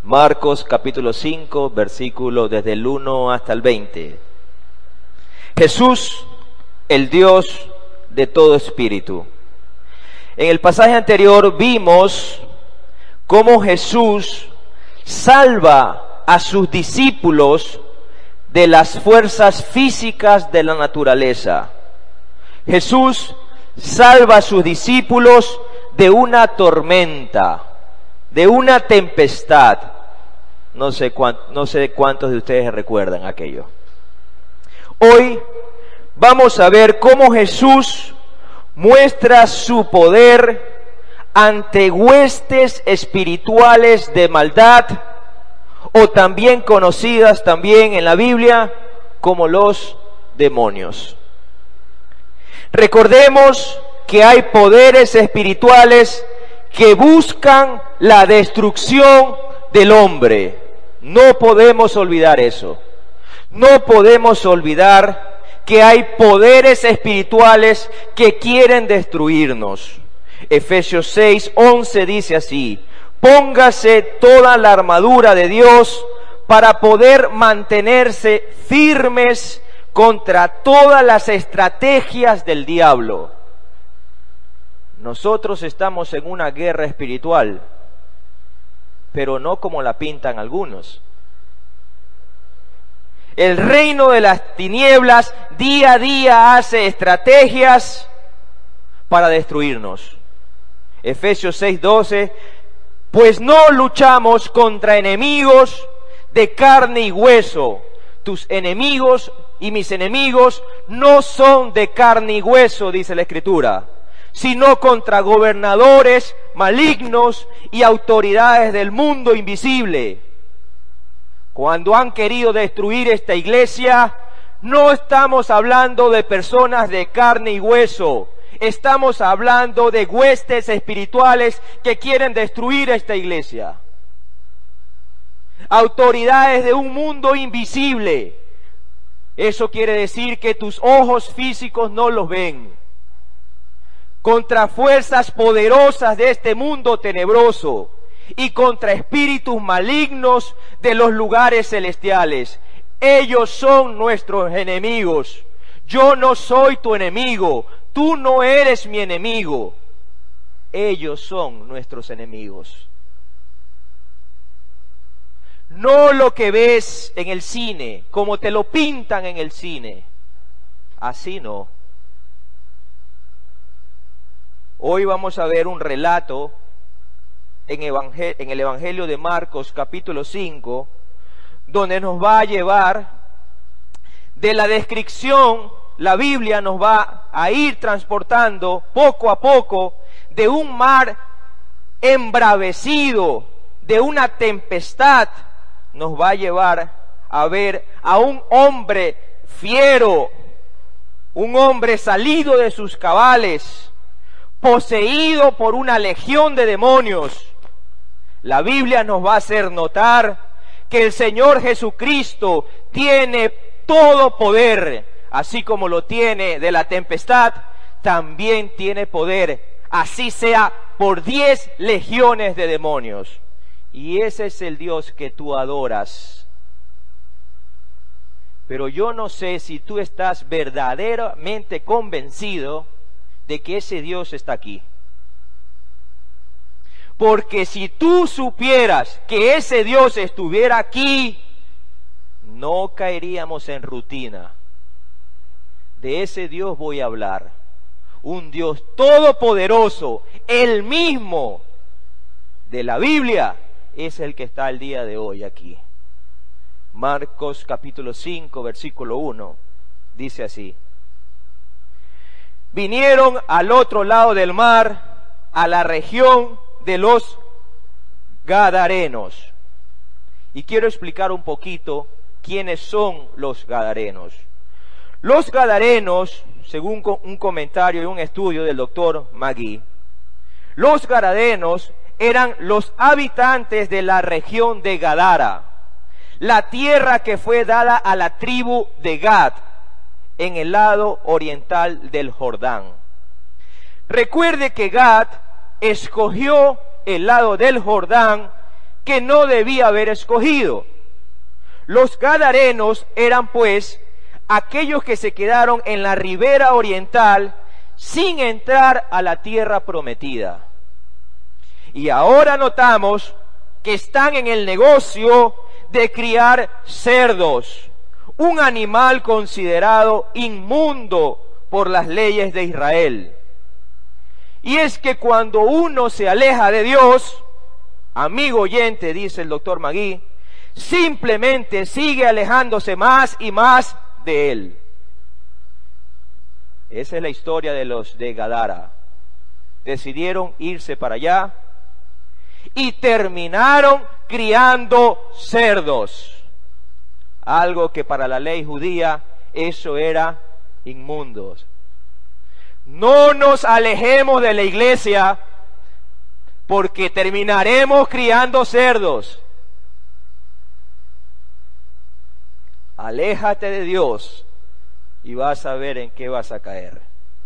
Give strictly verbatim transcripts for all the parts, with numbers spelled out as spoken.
Marcos capítulo cinco, versículo desde el uno hasta el veinte. Jesús, el Dios de todo espíritu. En el pasaje anterior vimos cómo Jesús salva a sus discípulos de las fuerzas físicas de la naturaleza. Jesús salva a sus discípulos de una tormenta, de una tempestad. No sé, cuánto, no sé cuántos de ustedes recuerdan aquello. Hoy vamos a ver cómo Jesús muestra su poder ante huestes espirituales de maldad, o también conocidas también en la Biblia como los demonios. Recordemos que hay poderes espirituales que buscan la destrucción del hombre. No podemos olvidar eso. No podemos olvidar que hay poderes espirituales que quieren destruirnos. Efesios seis, once dice así: póngase toda la armadura de Dios para poder mantenerse firmes contra todas las estrategias del diablo. Nosotros estamos en una guerra espiritual, pero no como la pintan algunos. El reino de las tinieblas día a día hace estrategias para destruirnos. Efesios seis, doce: pues no luchamos contra enemigos de carne y hueso. Tus enemigos y mis enemigos no son de carne y hueso, dice la Escritura, sino contra gobernadores malignos y autoridades del mundo invisible. Cuando han querido destruir esta iglesia, no estamos hablando de personas de carne y hueso. Estamos hablando de huestes espirituales que quieren destruir esta iglesia. Autoridades de un mundo invisible. Eso quiere decir que tus ojos físicos no los ven. Contra fuerzas poderosas de este mundo tenebroso y contra espíritus malignos de los lugares celestiales. Ellos son nuestros enemigos. Yo no soy tu enemigo. Tú no eres mi enemigo. Ellos son nuestros enemigos. No lo que ves en el cine, como te lo pintan en el cine. Así no. Hoy vamos a ver un relato en, evangel- en el Evangelio de Marcos capítulo cinco, donde nos va a llevar de la descripción. La Biblia nos va a ir transportando poco a poco de un mar embravecido, de una tempestad. Nos va a llevar a ver a un hombre fiero, un hombre salido de sus cabales, poseído por una legión de demonios. La Biblia nos va a hacer notar que el Señor Jesucristo tiene todo poder. Así como lo tiene de la tempestad, también tiene poder, así sea por diez legiones de demonios. Y ese es el Dios que tú adoras. Pero yo no sé si tú estás verdaderamente convencido de que ese Dios está aquí. Porque si tú supieras que ese Dios estuviera aquí, no caeríamos en rutina. De ese Dios voy a hablar. Un Dios todopoderoso, el mismo de la Biblia, es el que está el día de hoy aquí. Marcos capítulo cinco, versículo uno, dice así: vinieron al otro lado del mar, a la región de los Gadarenos. Y quiero explicar un poquito quiénes son los Gadarenos. Los Gadarenos, según un comentario y un estudio del doctor Magui, los Gadarenos eran los habitantes de la región de Gadara, la tierra que fue dada a la tribu de Gad, en el lado oriental del Jordán. Recuerde que Gad escogió el lado del Jordán que no debía haber escogido. Los gadarenos eran pues aquellos que se quedaron en la ribera oriental sin entrar a la tierra prometida. Y ahora notamos que están en el negocio de criar cerdos, un animal considerado inmundo por las leyes de Israel. Y es que cuando uno se aleja de Dios, amigo oyente, dice el doctor Magui, simplemente sigue alejándose más y más de Él. Esa es la historia de los de Gadara. Decidieron irse para allá y terminaron criando cerdos. Algo que para la ley judía eso era inmundo. No nos alejemos de la iglesia porque terminaremos criando cerdos. Aléjate de Dios y vas a ver en qué vas a caer.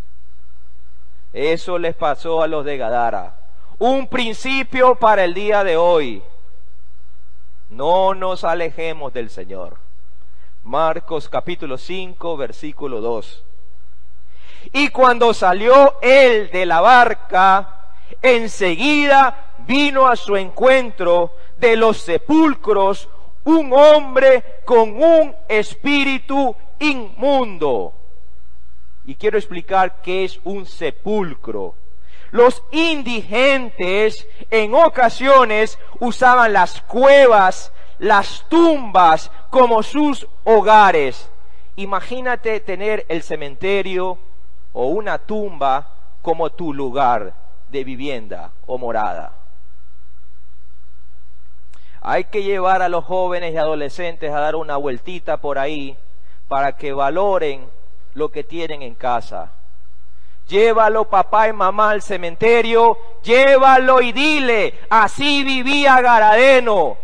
Eso les pasó a los de Gadara. Un principio para el día de hoy. No nos alejemos del Señor. Marcos capítulo cinco, versículo dos. Y cuando salió él de la barca, enseguida vino a su encuentro de los sepulcros un hombre con un espíritu inmundo. Y quiero explicar qué es un sepulcro. Los indigentes en ocasiones usaban las cuevas, las tumbas como sus hogares. Imagínate tener el cementerio o una tumba como tu lugar de vivienda o morada. Hay que llevar a los jóvenes y adolescentes a dar una vueltita por ahí para que valoren lo que tienen en casa. Llévalo papá y mamá al cementerio, llévalo y dile, así vivía Garadeno.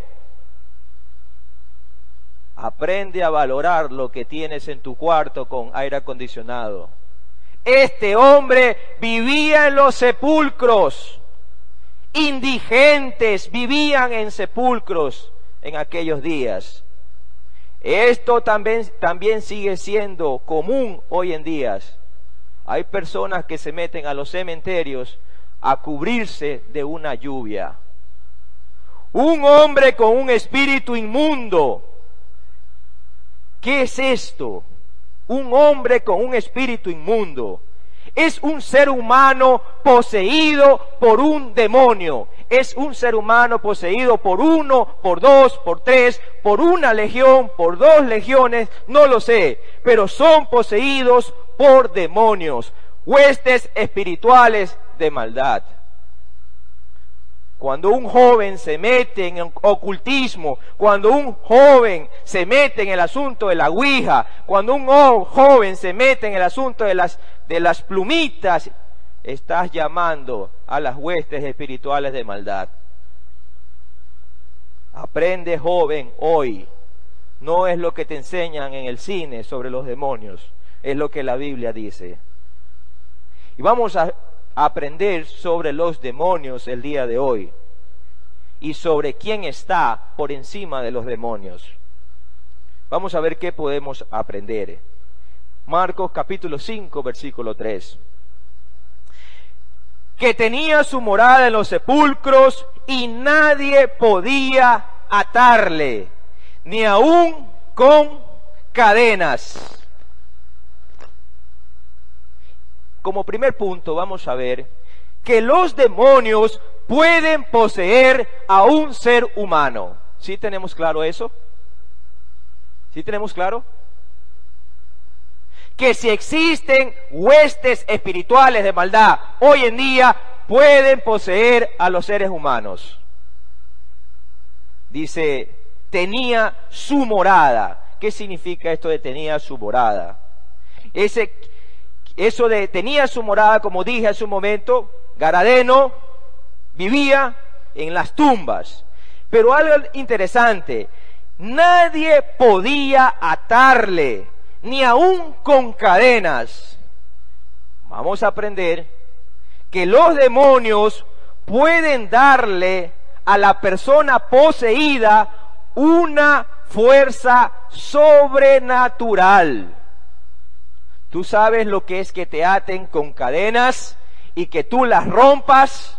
Aprende a valorar lo que tienes en tu cuarto con aire acondicionado. Este hombre vivía en los sepulcros. Indigentes vivían en sepulcros en aquellos días. Esto también, también sigue siendo común hoy en día. Hay personas que se meten a los cementerios a cubrirse de una lluvia. Un hombre con un espíritu inmundo. ¿Qué es esto? Un hombre con un espíritu inmundo. Es un ser humano poseído por un demonio. Es un ser humano poseído por uno, por dos, por tres, por una legión, por dos legiones, no lo sé. Pero son poseídos por demonios, huestes espirituales de maldad. Cuando un joven se mete en ocultismo, cuando un joven se mete en el asunto de la ouija, cuando un joven se mete en el asunto de las, de las plumitas, estás llamando a las huestes espirituales de maldad. Aprende, joven, hoy. No es lo que te enseñan en el cine sobre los demonios, es lo que la Biblia dice. Y vamos a aprender sobre los demonios el día de hoy y sobre quién está por encima de los demonios. Vamos a ver qué podemos aprender. Marcos capítulo cinco, versículo tres. Que tenía su morada en los sepulcros y nadie podía atarle, ni aun con cadenas. Como primer punto vamos a ver que los demonios pueden poseer a un ser humano. ¿Sí tenemos claro eso? ¿Sí tenemos claro? Que si existen huestes espirituales de maldad hoy en día, pueden poseer a los seres humanos. Dice, tenía su morada. ¿Qué significa esto de tenía su morada? Ese Eso de tenía su morada, como dije hace un momento, Garadeno vivía en las tumbas. Pero algo interesante, nadie podía atarle, ni aun con cadenas. Vamos a aprender que los demonios pueden darle a la persona poseída una fuerza sobrenatural. ¿Tú sabes lo que es que te aten con cadenas y que tú las rompas?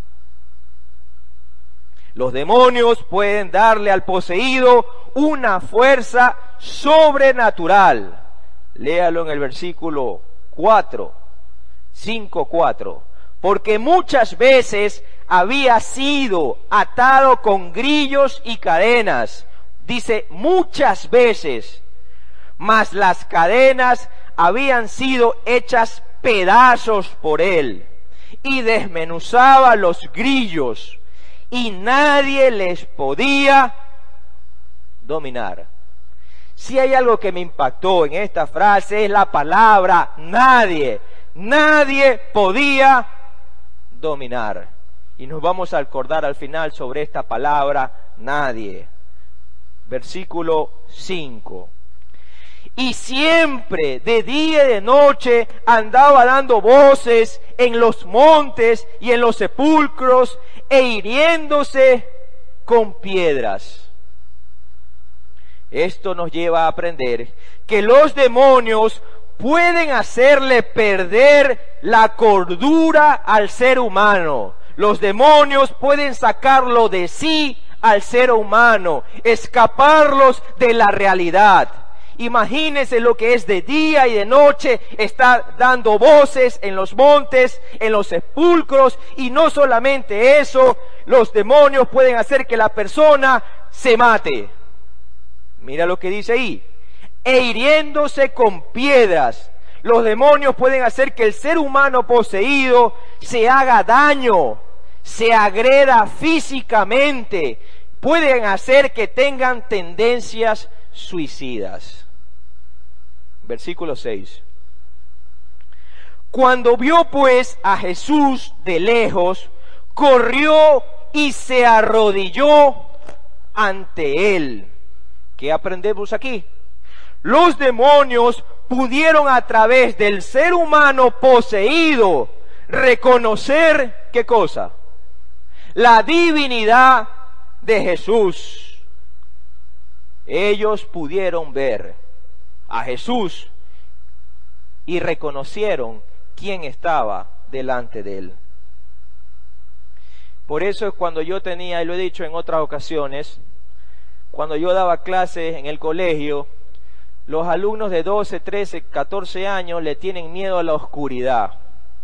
Los demonios pueden darle al poseído una fuerza sobrenatural. Léalo en el versículo cuatro, cinco, cuatro. Porque muchas veces había sido atado con grillos y cadenas. Dice muchas veces, mas las cadenas habían sido hechas pedazos por él, y desmenuzaba los grillos, y nadie les podía dominar. Si hay algo que me impactó en esta frase es la palabra nadie. Nadie podía dominar. Y nos vamos a acordar al final sobre esta palabra nadie. Versículo cinco. Y siempre, de día y de noche, andaba dando voces en los montes y en los sepulcros, e hiriéndose con piedras. Esto nos lleva a aprender que los demonios pueden hacerle perder la cordura al ser humano. Los demonios pueden sacarlo de sí al ser humano, escaparlos de la realidad. Imagínense lo que es de día y de noche, está dando voces en los montes, en los sepulcros, y no solamente eso, los demonios pueden hacer que la persona se mate. Mira lo que dice ahí, e hiriéndose con piedras. Los demonios pueden hacer que el ser humano poseído se haga daño, se agreda físicamente, pueden hacer que tengan tendencias suicidas. Versículo seis. Cuando vio pues a Jesús de lejos, corrió y se arrodilló ante él. ¿Qué aprendemos aquí? Los demonios pudieron a través del ser humano poseído reconocer, ¿qué cosa? La divinidad de Jesús. Ellos pudieron ver a Jesús y reconocieron quién estaba delante de él. Por eso es cuando yo tenía, y lo he dicho en otras ocasiones, cuando yo daba clases en el colegio, los alumnos de doce, trece, catorce años le tienen miedo a la oscuridad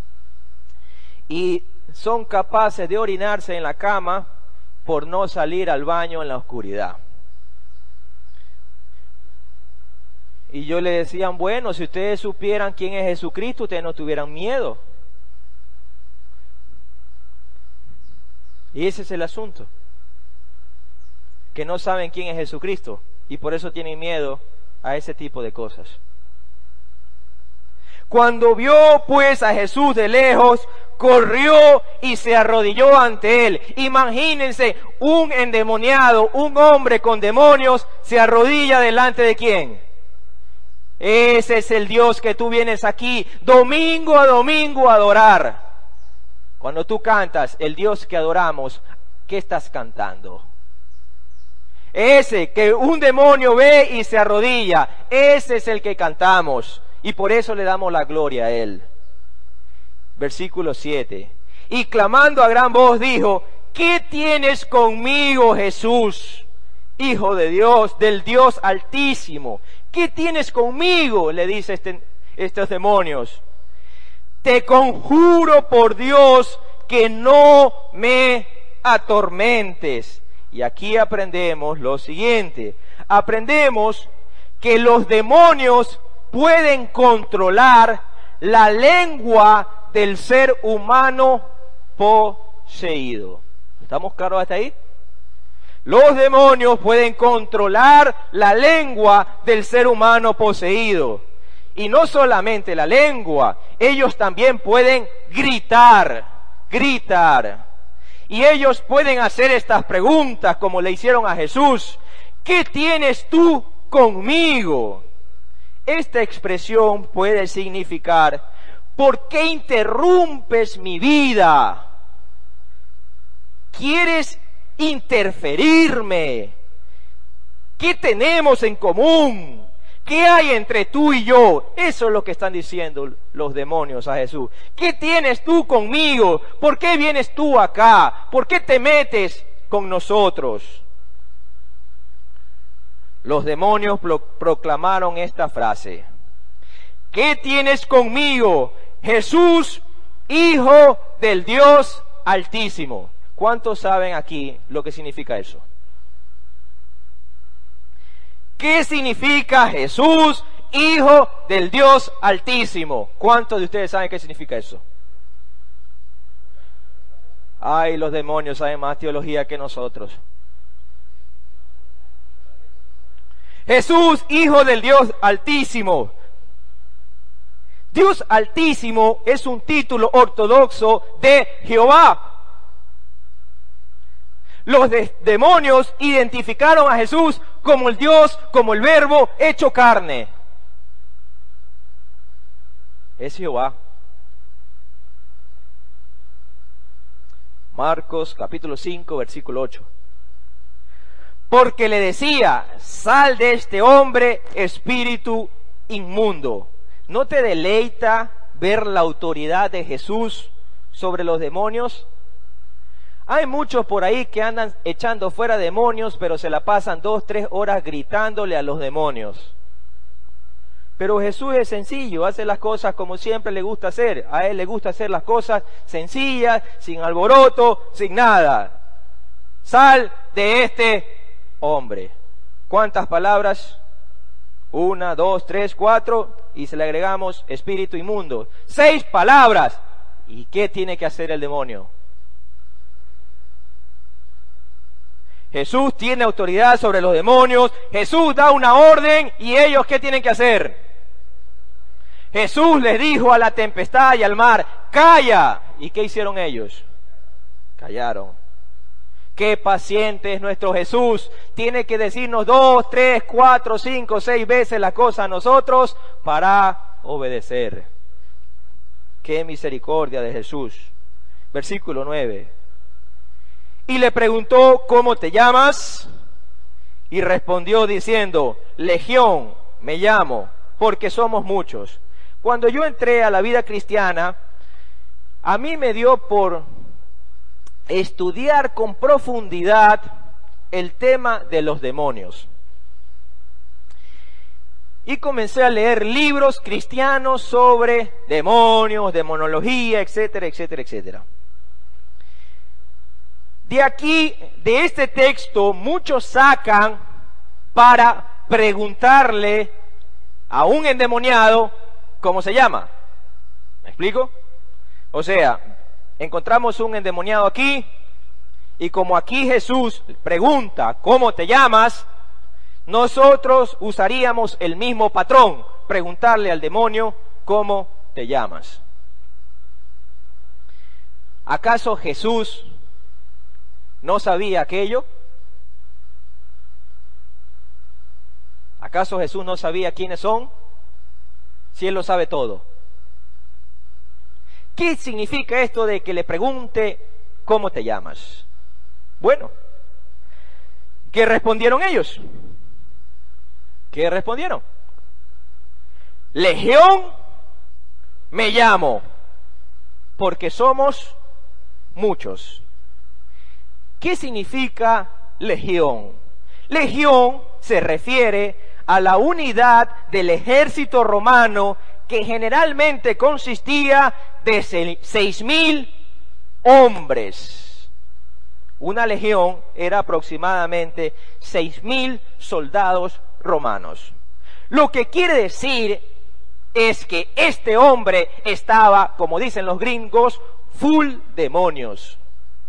y son capaces de orinarse en la cama por no salir al baño en la oscuridad. Y yo le decían, bueno, si ustedes supieran quién es Jesucristo, ustedes no tuvieran miedo. Y ese es el asunto, que no saben quién es Jesucristo y por eso tienen miedo a ese tipo de cosas. Cuando vio pues a Jesús de lejos, corrió y se arrodilló ante él. Imagínense, un endemoniado, un hombre con demonios, se arrodilla delante de ¿quién? Ese es el Dios que tú vienes aquí domingo a domingo a adorar. Cuando tú cantas el Dios que adoramos, ¿qué estás cantando? Ese que un demonio ve y se arrodilla, ese es el que cantamos, y por eso le damos la gloria a él. Versículo siete. Y clamando a gran voz dijo, ¿qué tienes conmigo, Jesús, Hijo de Dios, del Dios Altísimo? ¿Qué tienes conmigo?, le dice este, estos demonios. Te conjuro por Dios que no me atormentes. Y aquí aprendemos lo siguiente. Aprendemos que los demonios pueden controlar la lengua del ser humano poseído. ¿Estamos claros hasta ahí? Los demonios pueden controlar la lengua del ser humano poseído. Y no solamente la lengua, ellos también pueden gritar, gritar. Y ellos pueden hacer estas preguntas como le hicieron a Jesús. ¿Qué tienes tú conmigo? Esta expresión puede significar, ¿por qué interrumpes mi vida? ¿Quieres interferirme. ¿Qué tenemos en común? ¿Qué hay entre tú y yo? Eso es lo que están diciendo los demonios a Jesús. ¿Qué tienes tú conmigo? ¿Por qué vienes tú acá? ¿Por qué te metes con nosotros? Los demonios pro- proclamaron esta frase. ¿Qué tienes conmigo, Jesús, Hijo del Dios Altísimo? ¿Cuántos saben aquí lo que significa eso? ¿Qué significa Jesús, Hijo del Dios Altísimo? ¿Cuántos de ustedes saben qué significa eso? Ay, los demonios saben más teología que nosotros. Jesús, Hijo del Dios Altísimo. Dios Altísimo es un título ortodoxo de Jehová. Los de- demonios identificaron a Jesús como el Dios, como el Verbo hecho carne. Es Jehová. Marcos capítulo cinco, versículo ocho. Porque le decía, sal de este hombre, espíritu inmundo. ¿No te deleita ver la autoridad de Jesús sobre los demonios? Hay muchos por ahí que andan echando fuera demonios, pero se la pasan dos, tres horas gritándole a los demonios. Pero Jesús es sencillo, hace las cosas como siempre le gusta hacer. A Él le gusta hacer las cosas sencillas, sin alboroto, sin nada. Sal de este hombre. ¿Cuántas palabras? Una, dos, tres, cuatro, y se le agregamos espíritu inmundo. Seis palabras. ¿Y qué tiene que hacer el demonio? Jesús tiene autoridad sobre los demonios. Jesús da una orden y ellos ¿qué tienen que hacer? Jesús les dijo a la tempestad y al mar, calla. ¿Y qué hicieron ellos? Callaron. Qué paciente es nuestro Jesús. Tiene que decirnos dos, tres, cuatro, cinco, seis veces la cosa a nosotros para obedecer. Qué misericordia de Jesús. Versículo nueve. Y le preguntó, ¿cómo te llamas? Y respondió diciendo, Legión me llamo, porque somos muchos. Cuando yo entré a la vida cristiana, a mí me dio por estudiar con profundidad el tema de los demonios. Y comencé a leer libros cristianos sobre demonios, demonología, etcétera, etcétera, etcétera. De aquí, de este texto, muchos sacan para preguntarle a un endemoniado cómo se llama. ¿Me explico? O sea, encontramos un endemoniado aquí, y como aquí Jesús pregunta ¿cómo te llamas?, nosotros usaríamos el mismo patrón, preguntarle al demonio ¿cómo te llamas? ¿Acaso Jesús no sabía aquello? ¿Acaso Jesús no sabía quiénes son? Si Él lo sabe todo. ¿Qué significa esto de que le pregunte ¿cómo te llamas? Bueno, ¿qué respondieron ellos? ¿Qué respondieron? Legión me llamo, porque somos muchos. ¿Qué significa legión? Legión se refiere a la unidad del ejército romano que generalmente consistía de seis mil hombres. Una legión era aproximadamente seis mil soldados romanos. Lo que quiere decir es que este hombre estaba, como dicen los gringos, full demonios.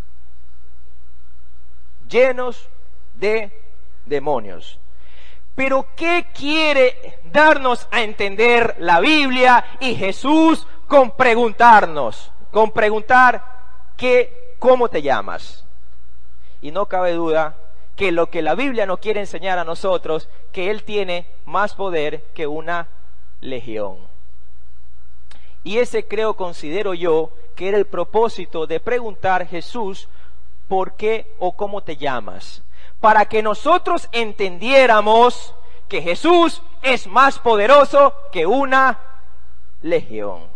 Llenos de demonios. Pero ¿qué quiere darnos a entender la Biblia y Jesús con preguntarnos? Con preguntar ¿qué, ¿cómo te llamas? Y no cabe duda que lo que la Biblia nos quiere enseñar a nosotros, que Él tiene más poder que una legión. Y ese creo, considero yo, que era el propósito de preguntar Jesús ¿por qué o cómo te llamas? Para que nosotros entendiéramos que Jesús es más poderoso que una legión.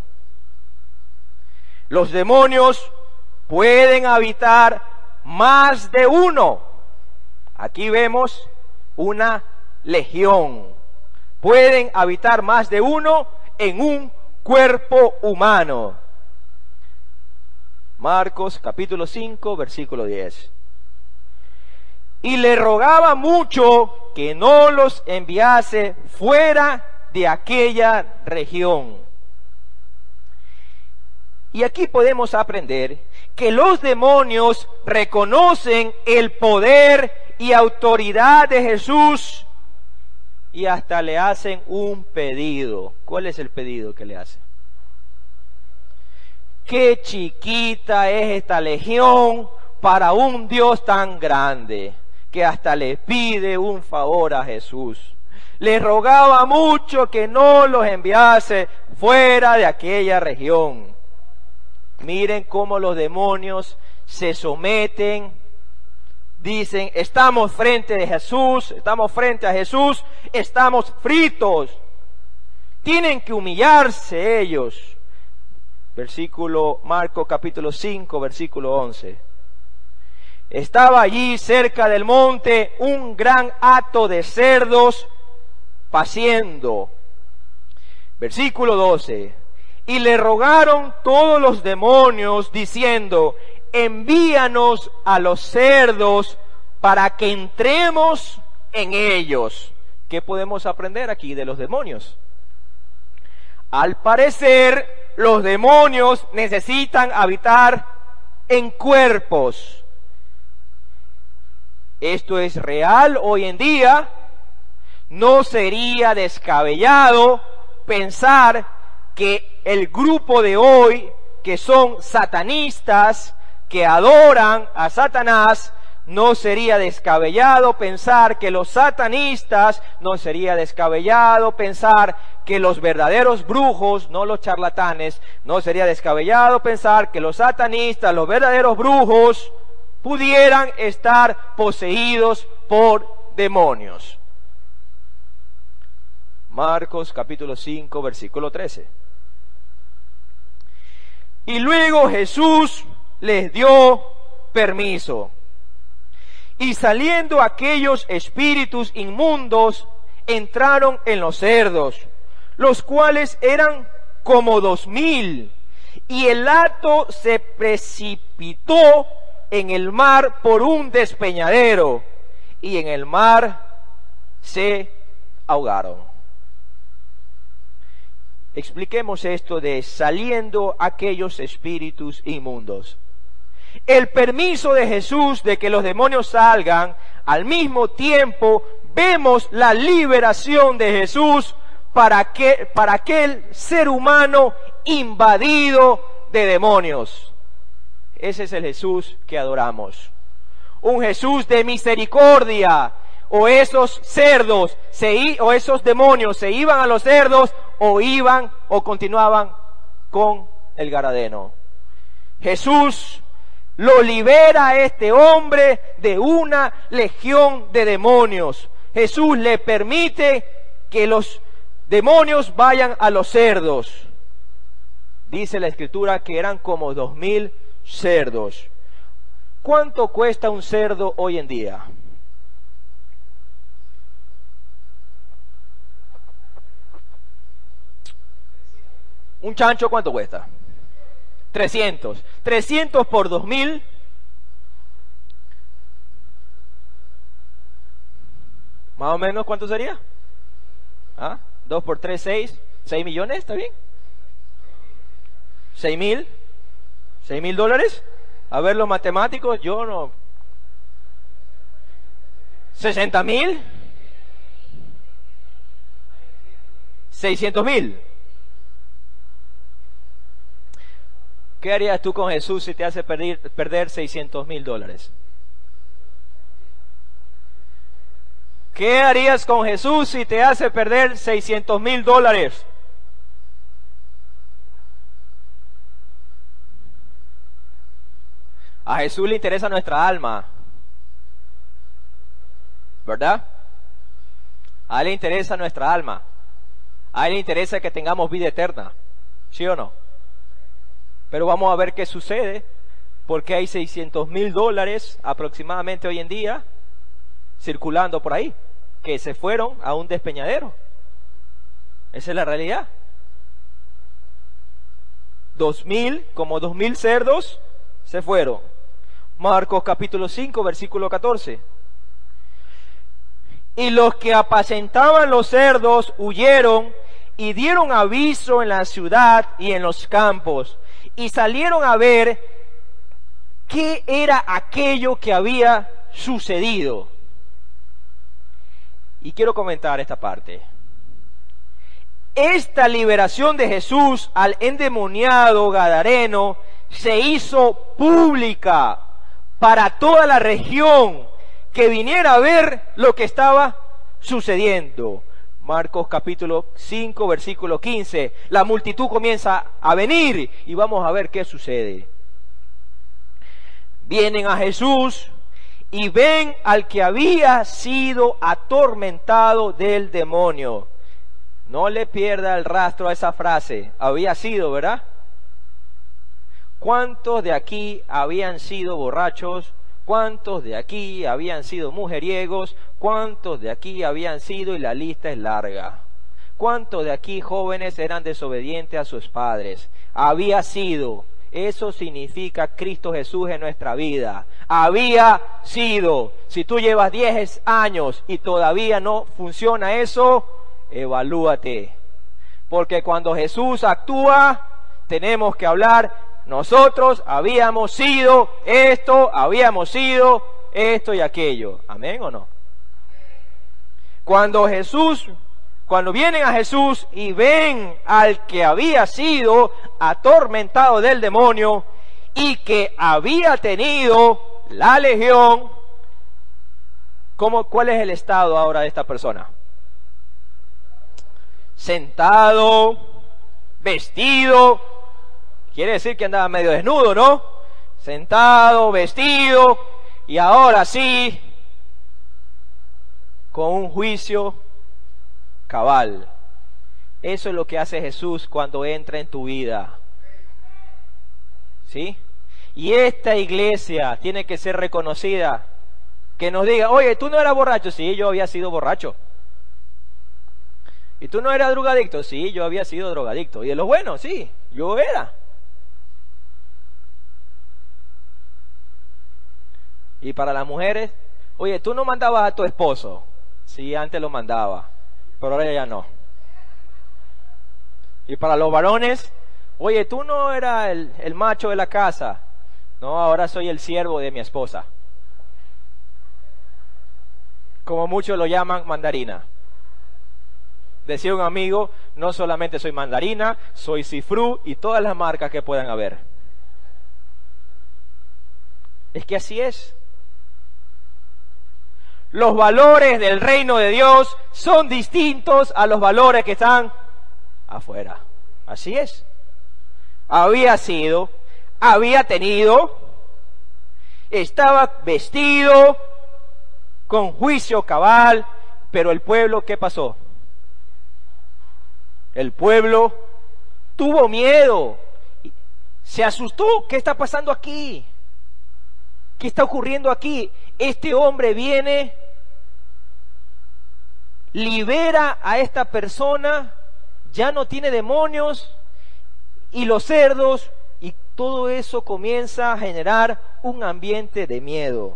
Los demonios pueden habitar más de uno. Aquí vemos una legión. Pueden habitar más de uno en un cuerpo humano. Marcos capítulo cinco, versículo diez. Y le rogaba mucho que no los enviase fuera de aquella región. Y aquí podemos aprender que los demonios reconocen el poder y autoridad de Jesús y hasta le hacen un pedido. ¿Cuál es el pedido que le hacen? Qué chiquita es esta legión para un Dios tan grande, que hasta le pide un favor a Jesús. Le rogaba mucho que no los enviase fuera de aquella región. Miren cómo los demonios se someten. Dicen, estamos frente de Jesús, estamos frente a Jesús, estamos fritos. Tienen que humillarse ellos. Versículo, Marcos capítulo cinco, versículo once. Estaba allí cerca del monte un gran hato de cerdos paciendo. Versículo doce. Y le rogaron todos los demonios diciendo, envíanos a los cerdos para que entremos en ellos. ¿Qué podemos aprender aquí de los demonios? Al parecer, los demonios necesitan habitar en cuerpos. Esto es real hoy en día. No sería descabellado pensar que el grupo de hoy, que son satanistas, que adoran a Satanás, no sería descabellado pensar que los satanistas, no sería descabellado pensar que los verdaderos brujos, no los charlatanes, no sería descabellado pensar que los satanistas, los verdaderos brujos, pudieran estar poseídos por demonios. Marcos capítulo cinco, versículo trece. Y luego Jesús les dio permiso. Y saliendo aquellos espíritus inmundos, entraron en los cerdos, los cuales eran como dos mil. Y el hato se precipitó en el mar por un despeñadero, y en el mar se ahogaron. Expliquemos esto de saliendo aquellos espíritus inmundos. El permiso de Jesús de que los demonios salgan, al mismo tiempo vemos la liberación de Jesús para, que, para aquel ser humano invadido de demonios. Ese es el Jesús que adoramos. Un Jesús de misericordia. O esos cerdos, se, o esos demonios se iban a los cerdos, o iban o continuaban con el Gadareno. Jesús lo libera a este hombre de una legión de demonios. Jesús le permite que los demonios vayan a los cerdos. Dice la Escritura que eran como dos mil cerdos. ¿Cuánto cuesta un cerdo hoy en día? ¿Un chancho cuánto cuesta? trescientos. trescientos por dos mil. Más o menos, ¿cuánto sería? ¿Ah? dos por tres, seis. ¿seis millones? ¿Está bien? ¿seis mil? ¿seis mil dólares? A ver, los matemáticos, yo no. ¿sesenta mil? ¿seiscientos mil? ¿Qué harías tú con Jesús si te hace perder, perder seiscientos mil dólares? ¿Qué harías con Jesús si te hace perder seiscientos mil dólares? A Jesús le interesa nuestra alma, ¿verdad? A Él le interesa nuestra alma. A Él le interesa que tengamos vida eterna, ¿sí o no? Pero vamos a ver qué sucede, porque hay seiscientos mil dólares aproximadamente hoy en día circulando por ahí, que se fueron a un despeñadero. Esa es la realidad. Dos mil, como dos mil cerdos, se fueron. Marcos capítulo cinco, versículo catorce. Y los que apacentaban los cerdos huyeron y dieron aviso en la ciudad y en los campos, y salieron a ver qué era aquello que había sucedido. Y quiero comentar esta parte. Esta liberación de Jesús al endemoniado gadareno se hizo pública para toda la región, que viniera a ver lo que estaba sucediendo. Marcos capítulo cinco, versículo quince. La multitud comienza a venir y vamos a ver qué sucede. Vienen a Jesús y ven al que había sido atormentado del demonio. No le pierda el rastro a esa frase. Había sido, ¿verdad? ¿Cuántos de aquí habían sido borrachos? ¿Cuántos de aquí habían sido mujeriegos? ¿Cuántos de aquí habían sido? Y la lista es larga. ¿Cuántos de aquí jóvenes eran desobedientes a sus padres? Había sido. Eso significa Cristo Jesús en nuestra vida. Había sido. Si tú llevas diez años y todavía no funciona eso, evalúate. Porque cuando Jesús actúa, tenemos que hablar: nosotros habíamos sido esto, habíamos sido esto y aquello. ¿Amén o no? Cuando Jesús, cuando vienen a Jesús y ven al que había sido atormentado del demonio y que había tenido la legión, ¿cómo, cuál es el estado ahora de esta persona? Sentado, vestido. Quiere decir que andaba medio desnudo, ¿no? Sentado, vestido, y ahora sí, con un juicio cabal. Eso es lo que hace Jesús cuando entra en tu vida. ¿Sí? Y esta iglesia tiene que ser reconocida. Que nos diga: oye, ¿tú no eras borracho? Sí, yo había sido borracho. ¿Y tú no eras drogadicto? Sí, yo había sido drogadicto. Y de lo bueno, sí, yo era. Y para las mujeres: oye, ¿tú no mandabas a tu esposo? Sí, antes lo mandaba, pero ahora ya no. Y para los varones: oye, ¿tú no eras el, el macho de la casa? No, ahora soy el siervo de mi esposa. Como muchos lo llaman, mandarina. Decía un amigo: no solamente soy mandarina, soy cifrú y todas las marcas que puedan haber. Es que así es. Los valores del reino de Dios son distintos a los valores que están afuera. Así es. Había sido, había tenido, estaba vestido con juicio cabal, pero el pueblo, ¿qué pasó? El pueblo tuvo miedo, se asustó. ¿Qué está pasando aquí? ¿Qué está ocurriendo aquí? Este hombre viene, libera a esta persona, ya no tiene demonios, y los cerdos, y todo eso comienza a generar un ambiente de miedo.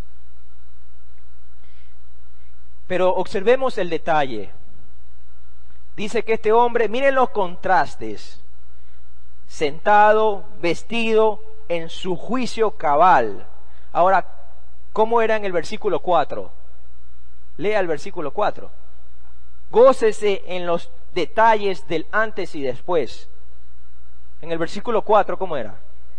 Pero observemos el detalle. Dice que este hombre, miren los contrastes: sentado, vestido, en su juicio cabal. Ahora, ¿cómo era en el versículo cuatro? Lea el versículo cuatro. Gócese en los detalles del antes y después. En el versículo cuatro, ¿cómo era?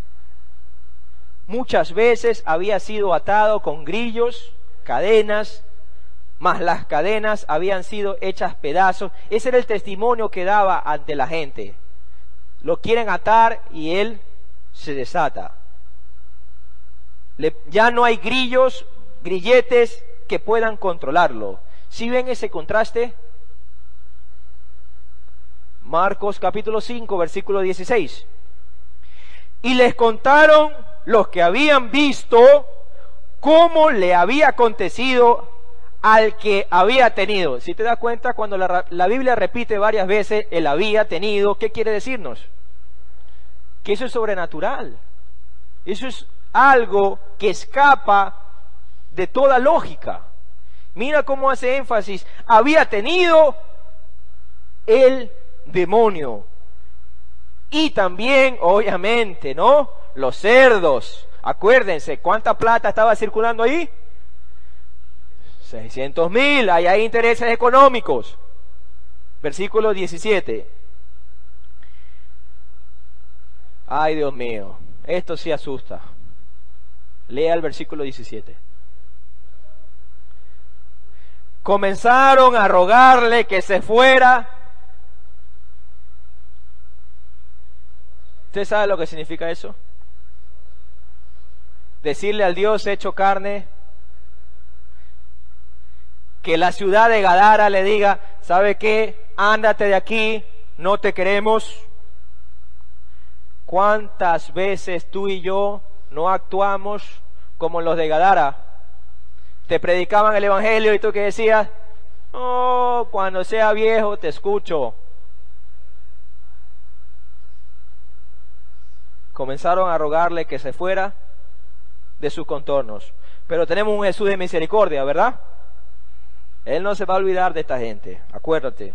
Muchas veces había sido atado con grillos, cadenas, mas las cadenas habían sido hechas pedazos. Ese era el testimonio que daba ante la gente. Lo quieren atar y él se desata. Le, ya no hay grillos, grilletes que puedan controlarlo. ¿Sí ven ese contraste? Marcos capítulo cinco, versículo dieciséis. Y les contaron los que habían visto cómo le había acontecido al que había tenido. Si te das cuenta, cuando la, la Biblia repite varias veces el había tenido, ¿qué quiere decirnos? Que eso es sobrenatural. Eso es algo que escapa de toda lógica. Mira cómo hace énfasis. Había tenido el demonio. Y también, obviamente, ¿no? Los cerdos. Acuérdense, ¿cuánta plata estaba circulando ahí? seiscientos mil. Ahí hay intereses económicos. Versículo diecisiete. Ay, Dios mío, esto sí asusta. Lea el versículo diecisiete. Comenzaron a rogarle que se fuera. ¿Usted sabe lo que significa eso? Decirle al Dios hecho carne, que la ciudad de Gadara le diga, ¿sabe qué? Ándate de aquí, no te queremos. ¿Cuántas veces tú y yo no actuamos como los de Gadara? Te predicaban el evangelio y tú que decías, oh, cuando sea viejo te escucho. Comenzaron a rogarle que se fuera de sus contornos. Pero tenemos un Jesús de misericordia, ¿verdad? Él no se va a olvidar de esta gente, acuérdate.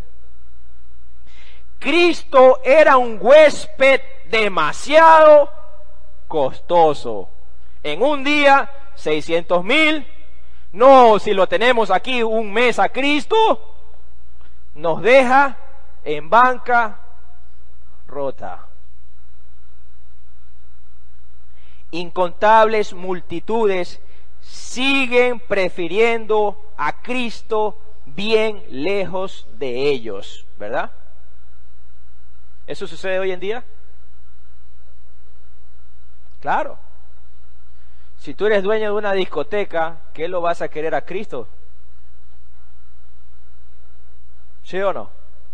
Cristo era un huésped demasiado costoso. En un día, seiscientos mil. No, si lo tenemos aquí un mes a Cristo, nos deja en banca rota. Incontables multitudes siguen prefiriendo a Cristo bien lejos de ellos, ¿verdad? ¿Eso sucede hoy en día? Claro. Si tú eres dueño de una discoteca, ¿qué lo vas a querer a Cristo? ¿Sí o no?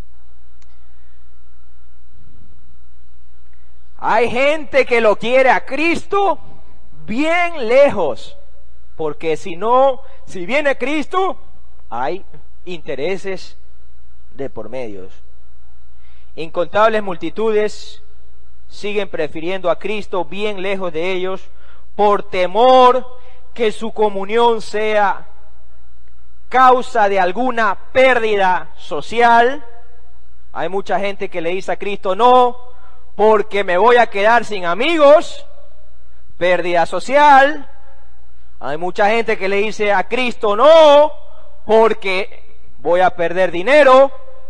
Hay gente que lo quiere a Cristo bien lejos, porque si no, si viene Cristo, hay intereses de por medio. Incontables multitudes siguen prefiriendo a Cristo bien lejos de ellos, por temor que su comunión sea causa de alguna pérdida social. Hay mucha gente que le dice a Cristo no, porque me voy a quedar sin amigos, pérdida social. Hay mucha gente que le dice a Cristo no, porque voy a perder dinero.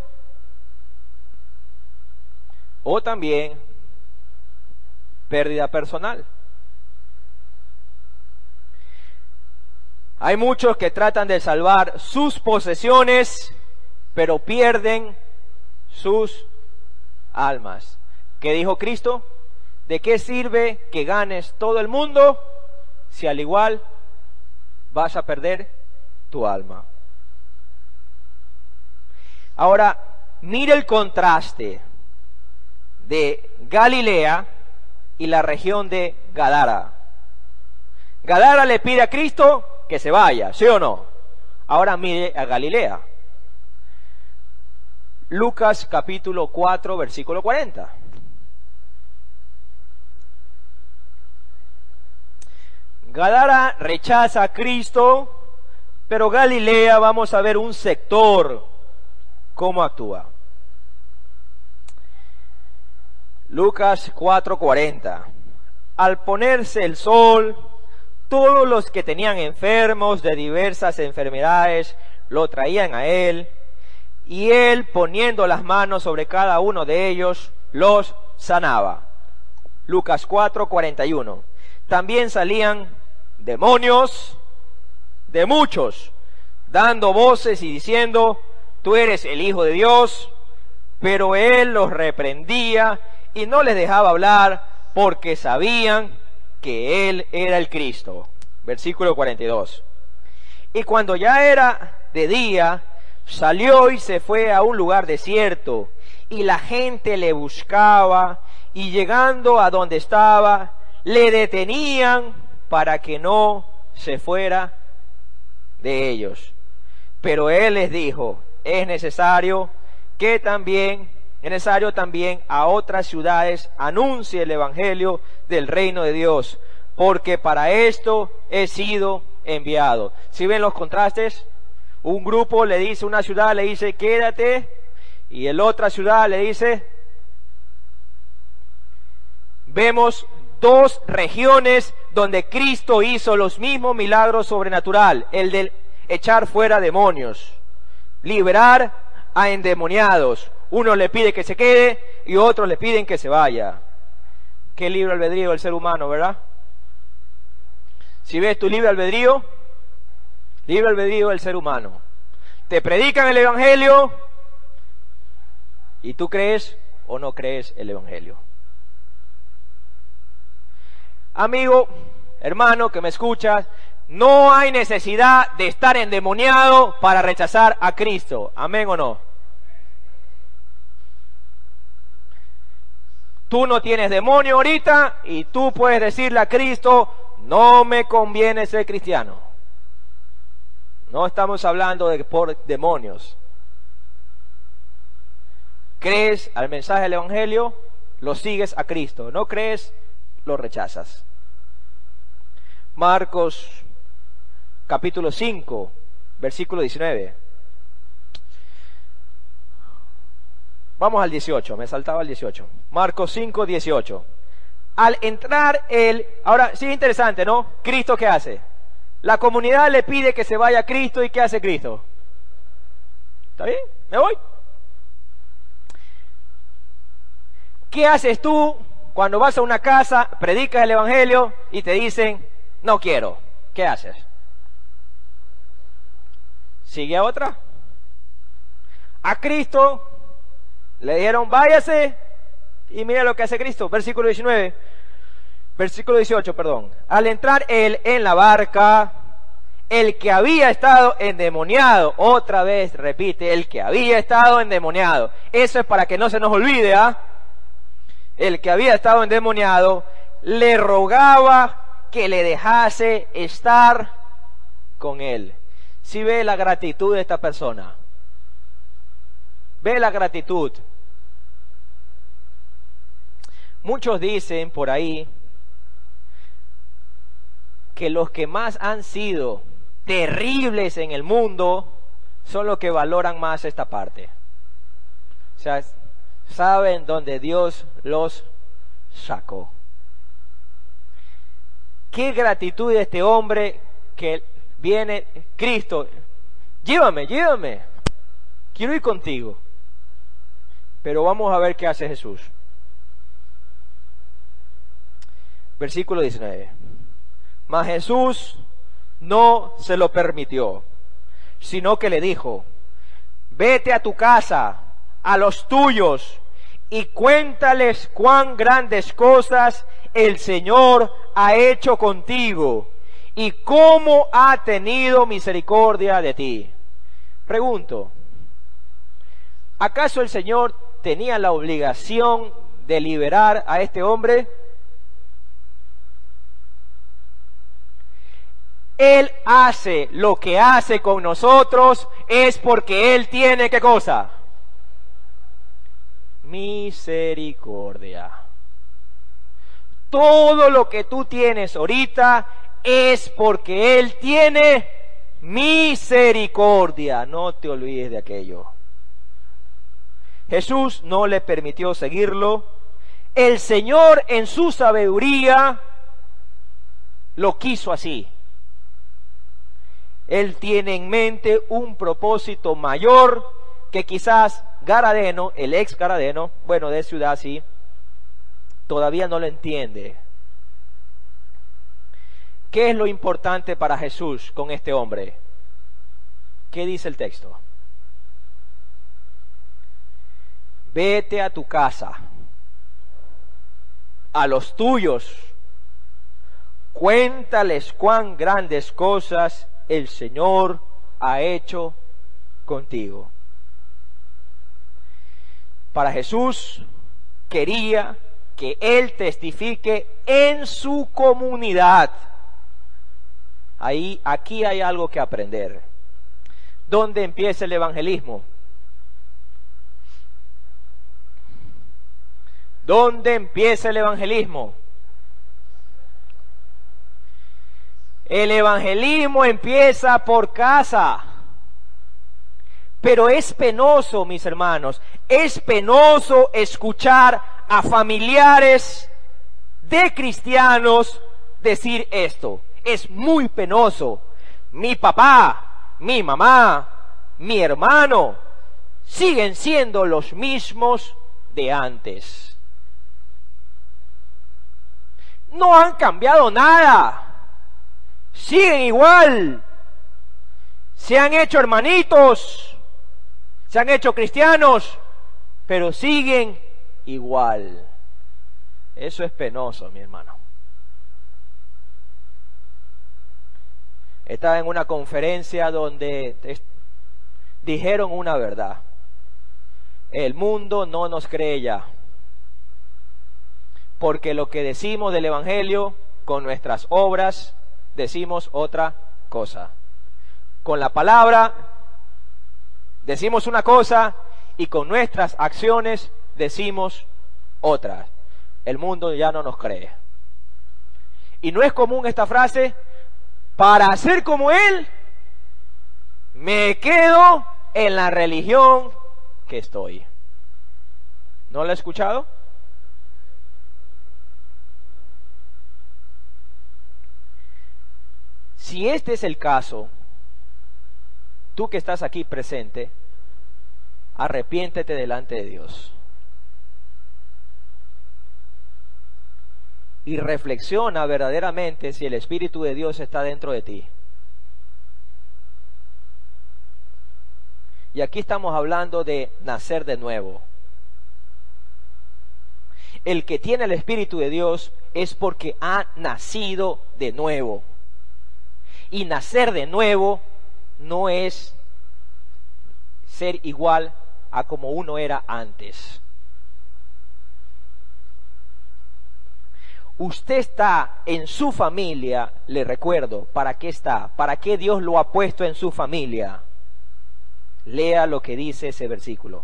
O también pérdida personal. Hay muchos que tratan de salvar sus posesiones, pero pierden sus almas. ¿Qué dijo Cristo? ¿De qué sirve que ganes todo el mundo si al igual vas a perder tu alma? Ahora, mire el contraste de Galilea y la región de Gadara. Gadara le pide a Cristo que se vaya, ¿sí o no? Ahora mire a Galilea. Lucas capítulo cuatro, versículo cuarenta. Gadara rechaza a Cristo, pero Galilea, vamos a ver un sector, cómo actúa. Lucas cuatro cuarenta. Al ponerse el sol, todos los que tenían enfermos de diversas enfermedades lo traían a él, y él, poniendo las manos sobre cada uno de ellos, los sanaba. Lucas cuatro cuarenta y uno. También salían demonios de muchos, dando voces y diciendo, tú eres el Hijo de Dios, pero él los reprendía y no les dejaba hablar, porque sabían que él era el Cristo. Versículo cuarenta y dos. Y cuando ya era de día, salió y se fue a un lugar desierto, y la gente le buscaba, y llegando a donde estaba, le detenían para que no se fuera de ellos. Pero él les dijo, es necesario que también, es necesario también a otras ciudades anuncie el evangelio del reino de Dios, porque para esto he sido enviado. ¿Sí ven los contrastes? Un grupo le dice, una ciudad le dice, quédate, y el otra ciudad le dice, vemos dos regiones donde Cristo hizo los mismos milagros sobrenaturales, el de echar fuera demonios, liberar a endemoniados. Uno le pide que se quede y otros le piden que se vaya. Qué libre albedrío del ser humano, ¿verdad? Si ves tu libre albedrío, libre albedrío del ser humano. Te predican el evangelio y tú crees o no crees el evangelio. Amigo, hermano que me escuchas, no hay necesidad de estar endemoniado para rechazar a Cristo. ¿Amén o no? Tú no tienes demonio ahorita y tú puedes decirle a Cristo, no me conviene ser cristiano. No estamos hablando de por demonios. ¿Crees al mensaje del evangelio? Lo sigues a Cristo. ¿No crees? Lo rechazas. Marcos capítulo cinco, versículo diecinueve. Vamos al dieciocho, me saltaba el dieciocho. Marcos cinco, dieciocho. Al entrar él, ahora sí es interesante, ¿no? ¿Cristo qué hace? La comunidad le pide que se vaya a Cristo, ¿y qué hace Cristo? ¿Está bien? ¿Me voy? ¿Qué haces tú cuando vas a una casa, predicas el evangelio y te dicen, no quiero? ¿Qué haces? ¿Sigue a otra? A Cristo le dijeron, váyase, y mira lo que hace Cristo, versículo diecinueve, versículo dieciocho, perdón. Al entrar él en la barca, el que había estado endemoniado, otra vez repite, el que había estado endemoniado, eso es para que no se nos olvide, ¿ah? El que había estado endemoniado, le rogaba que le dejase estar con él. Si ve la gratitud de esta persona, ve la gratitud. Muchos dicen por ahí que los que más han sido terribles en el mundo son los que valoran más esta parte. O sea, saben dónde Dios los sacó. Qué gratitud de este hombre que viene, Cristo, llévame, llévame, quiero ir contigo. Pero vamos a ver qué hace Jesús. Versículo diecinueve. Mas Jesús no se lo permitió, sino que le dijo, vete a tu casa, a los tuyos, y cuéntales cuán grandes cosas el Señor ha hecho contigo, y cómo ha tenido misericordia de ti. Pregunto, ¿acaso el Señor tenía la obligación de liberar a este hombre? Él hace lo que hace con nosotros es porque Él tiene, ¿qué cosa? Misericordia. Todo lo que tú tienes ahorita es porque Él tiene misericordia. No te olvides de aquello. Jesús no le permitió seguirlo. El Señor en su sabiduría lo quiso así. Él tiene en mente un propósito mayor que quizás Garadeno, el ex Garadeno, bueno, de ciudad sí, todavía no lo entiende. ¿Qué es lo importante para Jesús con este hombre? ¿Qué dice el texto? Vete a tu casa, a los tuyos, cuéntales cuán grandes cosas el Señor ha hecho contigo. Para Jesús, quería que Él testifique en su comunidad. Ahí, aquí hay algo que aprender. ¿Dónde empieza el evangelismo? ¿Dónde empieza el evangelismo? El evangelismo empieza por casa. Pero es penoso, mis hermanos, es penoso escuchar a familiares de cristianos decir esto. Es muy penoso. Mi papá, mi mamá, mi hermano siguen siendo los mismos de antes. No han cambiado nada. Siguen igual. Se han hecho hermanitos. Se han hecho cristianos, pero siguen igual. Eso es penoso, mi hermano. Estaba en una conferencia donde dijeron una verdad. El mundo no nos cree ya. Porque lo que decimos del Evangelio, con nuestras obras, decimos otra cosa. Con la palabra decimos una cosa y con nuestras acciones decimos otra. El mundo ya no nos cree. Y no es común esta frase: para ser como Él, me quedo en la religión que estoy. ¿No lo he escuchado? Si este es el caso, tú que estás aquí presente, arrepiéntete delante de Dios. Y reflexiona verdaderamente si el Espíritu de Dios está dentro de ti. Y aquí estamos hablando de nacer de nuevo. El que tiene el Espíritu de Dios es porque ha nacido de nuevo. Y nacer de nuevo no es ser igual a como uno era antes. Usted está en su familia, le recuerdo, ¿para qué está? ¿Para qué Dios lo ha puesto en su familia? Lea lo que dice ese versículo.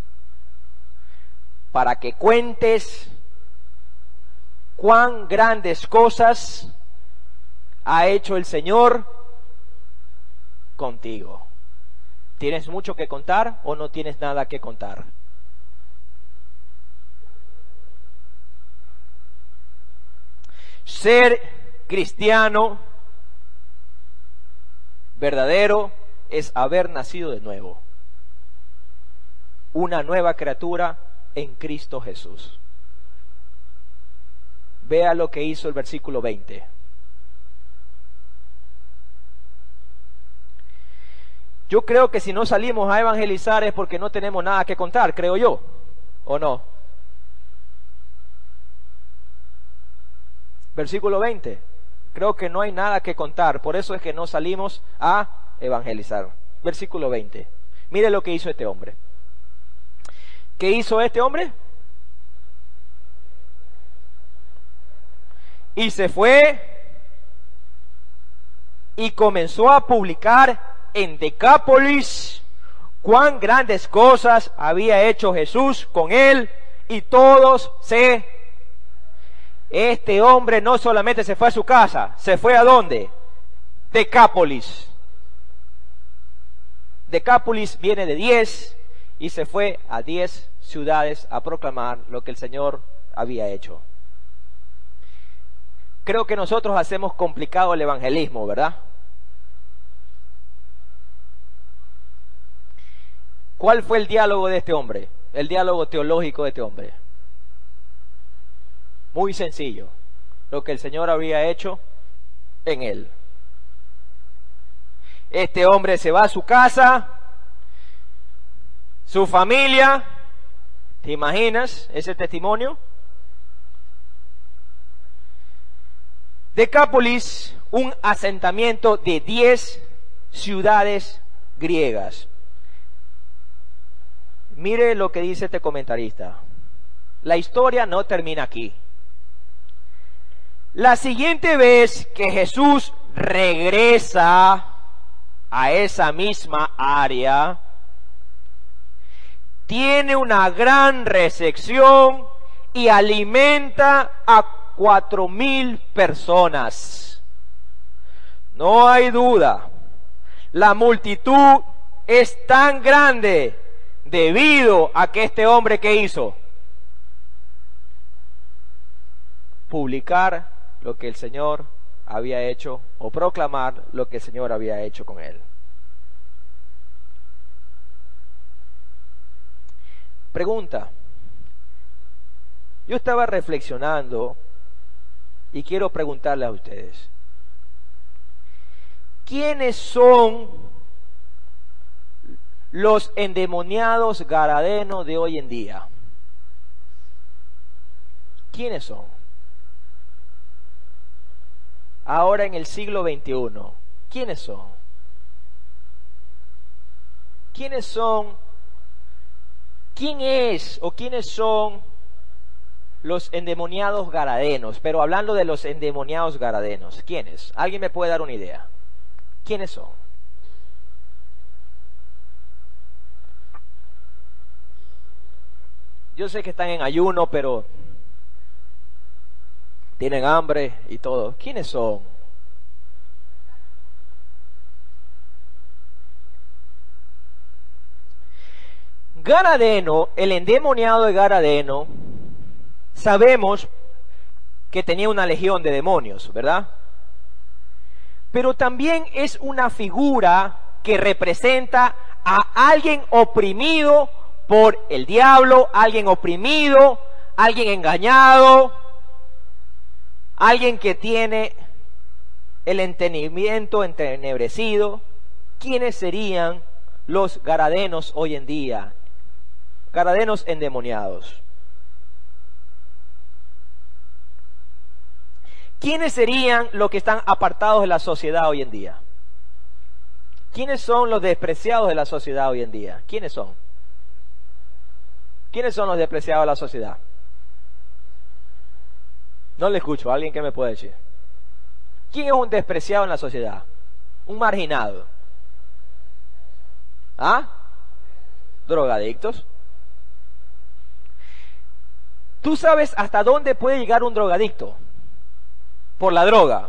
Para que cuentes cuán grandes cosas ha hecho el Señor contigo. ¿Tienes mucho que contar o no tienes nada que contar? Ser cristiano verdadero es haber nacido de nuevo. Una nueva criatura en Cristo Jesús. Vea lo que hizo el versículo veinte. Yo creo que si no salimos a evangelizar es porque no tenemos nada que contar, creo yo, ¿o no? Versículo veinte. Creo que no hay nada que contar, por eso es que no salimos a evangelizar. Versículo veinte. Mire lo que hizo este hombre. ¿Qué hizo este hombre? Y se fue y comenzó a publicar en Decápolis cuán grandes cosas había hecho Jesús con él, y todos se... Este hombre no solamente se fue a su casa, se fue ¿a dónde? Decápolis. Decápolis viene de diez y se fue a diez ciudades a proclamar lo que el Señor había hecho. Creo que nosotros hacemos complicado el evangelismo, ¿verdad? ¿Cuál fue el diálogo de este hombre? El diálogo teológico de este hombre. Muy sencillo. Lo que el Señor había hecho en él. Este hombre se va a su casa, su familia. ¿Te imaginas ese testimonio? Decápolis, un asentamiento de diez ciudades griegas. Mire lo que dice este comentarista. La historia no termina aquí. La siguiente vez que Jesús regresa a esa misma área, tiene una gran recepción y alimenta a cuatro mil personas. No hay duda, la multitud es tan grande debido a que este hombre, ¿qué hizo? Publicar lo que el Señor había hecho, o proclamar lo que el Señor había hecho con él. Pregunta. Yo estaba reflexionando y quiero preguntarle a ustedes, ¿quiénes son los endemoniados gadarenos de hoy en día? ¿Quiénes son? Ahora en el siglo veintiuno, ¿quiénes son? ¿Quiénes son? ¿Quién es o quiénes son los endemoniados gadarenos? Pero hablando de los endemoniados gadarenos, ¿quiénes? ¿Alguien me puede dar una idea? ¿Quiénes son? Yo sé que están en ayuno, pero tienen hambre y todo. ¿Quiénes son? Gadareno, el endemoniado de Gadareno, sabemos que tenía una legión de demonios, ¿verdad? Pero también es una figura que representa a alguien oprimido por el diablo, alguien oprimido, alguien engañado, alguien que tiene el entendimiento entenebrecido. ¿Quiénes serían los gadarenos hoy en día? Gadarenos endemoniados. ¿Quiénes serían los que están apartados de la sociedad hoy en día? ¿Quiénes son los despreciados de la sociedad hoy en día? ¿Quiénes son? ¿Quiénes son los despreciados de la sociedad? No le escucho, ¿alguien que me puede decir? ¿Quién es un despreciado en la sociedad? Un marginado. ¿Ah? Drogadictos. ¿Tú sabes hasta dónde puede llegar un drogadicto? Por la droga.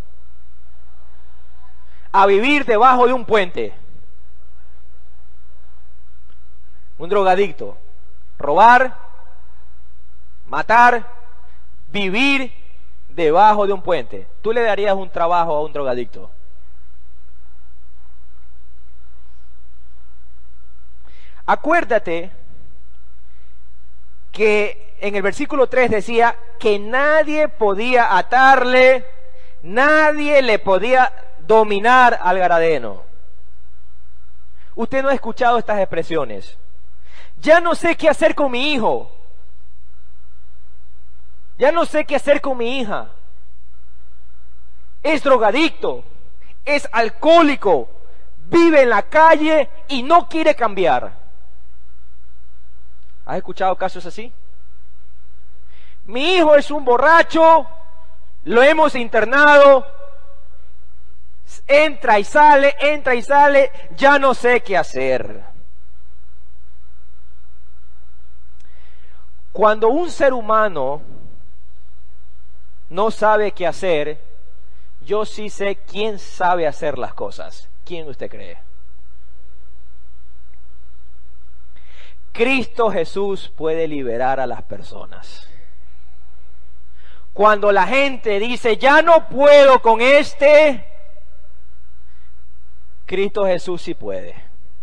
A vivir debajo de un puente. Un drogadicto. Robar, matar, vivir debajo de un puente. ¿Tú le darías un trabajo a un drogadicto? Acuérdate que en el versículo tres decía que nadie podía atarle, nadie le podía dominar al gadareno. Usted no ha escuchado estas expresiones. Ya no sé qué hacer con mi hijo. Ya no sé qué hacer con mi hija. Es drogadicto, es alcohólico, vive en la calle y no quiere cambiar. ¿Has escuchado casos así? Mi hijo es un borracho, lo hemos internado, entra y sale, entra y sale, ya no sé qué hacer. Cuando un ser humano no sabe qué hacer, yo sí sé quién sabe hacer las cosas. ¿Quién usted cree? Cristo Jesús puede liberar a las personas. Cuando la gente dice, ya no puedo con este, Cristo Jesús sí puede.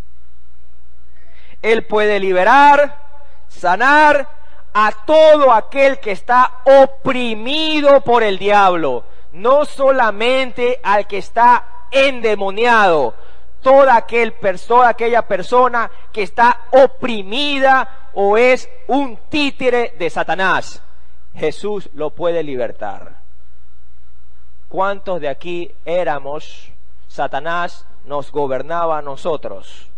Él puede liberar, sanar a todo aquel que está oprimido por el diablo, no solamente al que está endemoniado, toda aquel persona, aquella persona que está oprimida o es un títere de Satanás, Jesús lo puede libertar. ¿cuántos de aquí éramos, Satanás nos gobernaba a nosotros?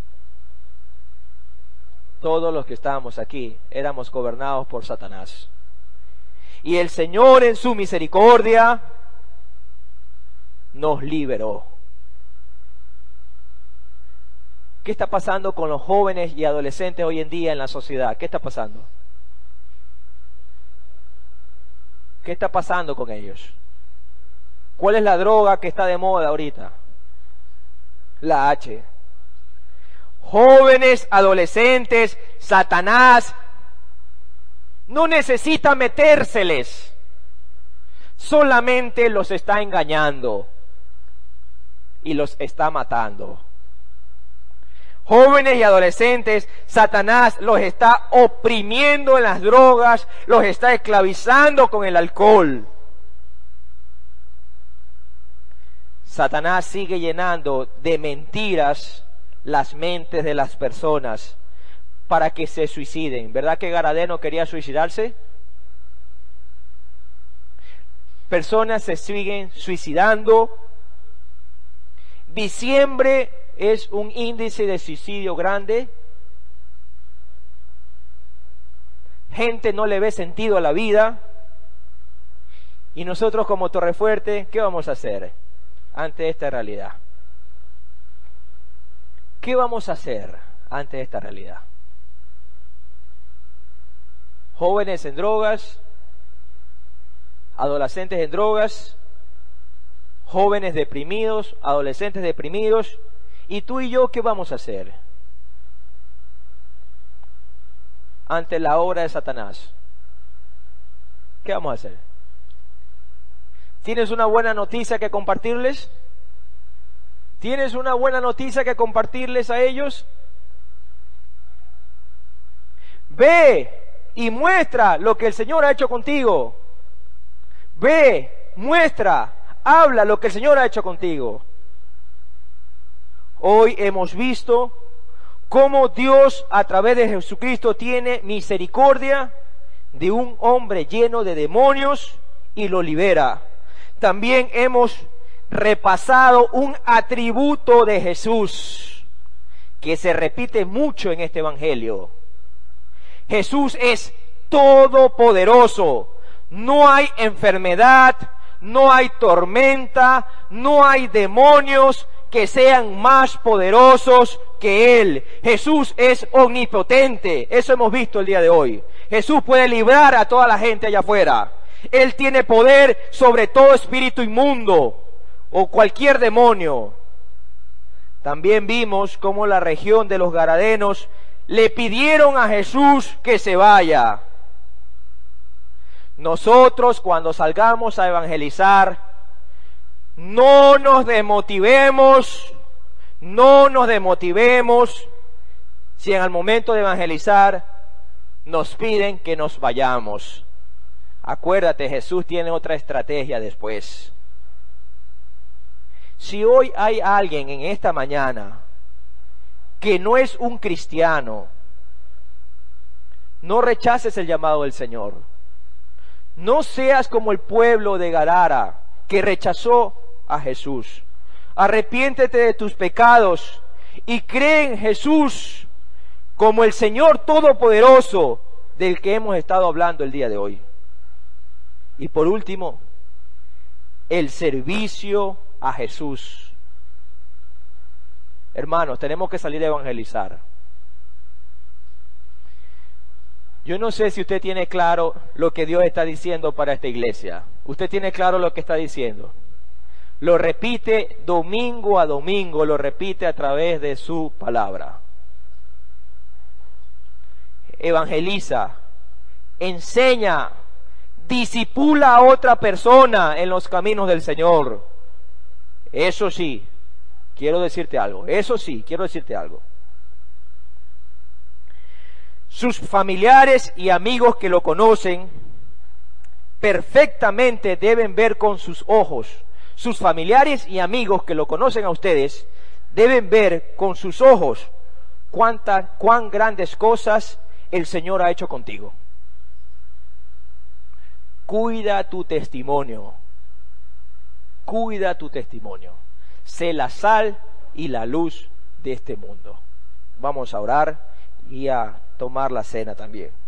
Todos los que estábamos aquí éramos gobernados por Satanás. Y el Señor en su misericordia nos liberó. ¿Qué está pasando con los jóvenes y adolescentes hoy en día en la sociedad? ¿Qué está pasando? ¿Qué está pasando con ellos? ¿Cuál es la droga que está de moda ahorita? La H. Jóvenes, adolescentes, Satanás no necesita metérseles, solamente los está engañando y los está matando. Jóvenes y adolescentes, Satanás los está oprimiendo en las drogas, los está esclavizando con el alcohol. Satanás sigue llenando de mentiras las mentes de las personas para que se suiciden. ¿Verdad que Garadeno quería suicidarse? Personas se siguen suicidando. Diciembre es un índice de suicidio grande. Gente no le ve sentido a la vida. Y nosotros como Torrefuerte, ¿qué vamos a hacer ante esta realidad? ¿Qué vamos a hacer ante esta realidad? Jóvenes en drogas, adolescentes en drogas, jóvenes deprimidos, adolescentes deprimidos, y tú y yo, ¿qué vamos a hacer ante la obra de Satanás? ¿Qué vamos a hacer? ¿Tienes una buena noticia que compartirles? ¿Tienes una buena noticia que compartirles a ellos? Ve y muestra lo que el Señor ha hecho contigo. Ve, muestra, habla lo que el Señor ha hecho contigo. Hoy hemos visto cómo Dios a través de Jesucristo tiene misericordia de un hombre lleno de demonios y lo libera. También hemos repasado un atributo de Jesús que se repite mucho en este evangelio. Jesús es todopoderoso. No hay enfermedad, no hay tormenta, no hay demonios que sean más poderosos que Él. Jesús es omnipotente. Eso hemos visto el día de hoy. Jesús puede librar a toda la gente allá afuera. Él tiene poder sobre todo espíritu inmundo o cualquier demonio. También vimos cómo la región de los Gadarenos le pidieron a Jesús que se vaya. Nosotros, cuando salgamos a evangelizar, no nos demotivemos, no nos demotivemos si en el momento de evangelizar nos piden que nos vayamos. Acuérdate, Jesús tiene otra estrategia después. Si hoy hay alguien en esta mañana que no es un cristiano, no rechaces el llamado del Señor. No seas como el pueblo de Gadara que rechazó a Jesús. Arrepiéntete de tus pecados y cree en Jesús como el Señor Todopoderoso del que hemos estado hablando el día de hoy. Y por último, el servicio a Jesús. Hermanos, tenemos que salir a evangelizar. Yo no sé si usted tiene claro lo que Dios está diciendo para esta iglesia. Usted tiene claro lo que está diciendo. Lo repite domingo a domingo, lo repite a través de su palabra. Evangeliza, enseña, disipula a otra persona en los caminos del Señor. Eso sí, quiero decirte algo. Eso sí, quiero decirte algo. Sus familiares y amigos que lo conocen perfectamente deben ver con sus ojos. Sus familiares y amigos que lo conocen a ustedes deben ver con sus ojos cuántas, cuán grandes cosas el Señor ha hecho contigo. Cuida tu testimonio. cuida tu testimonio. Sé la sal y la luz de este mundo. Vamos a orar y a tomar la cena también.